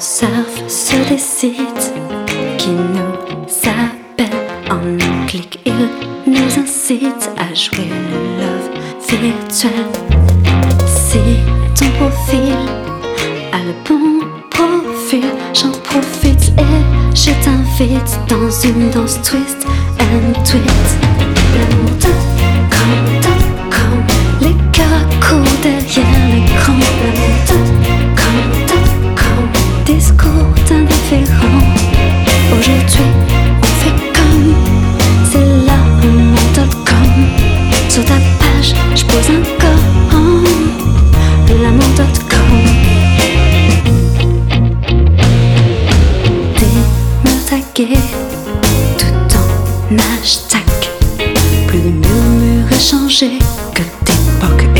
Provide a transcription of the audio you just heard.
surfe sur des sites qui nous appellent en un clic. Ils nous incitent à jouer le love virtuel. Si ton profil a le bon profil, j'en profite et je t'invite dans une danse twist and tweet. L'amour.com, les cœurs courent derrière l'écran. L'amour.com, discours d'indifférent. Aujourd'hui, on fait comme, c'est l'amour.com. Sur ta page, je pose un corps. L'amour.com. Des mots tagués tout en hashtag. Plus de murmures échangés que d'époque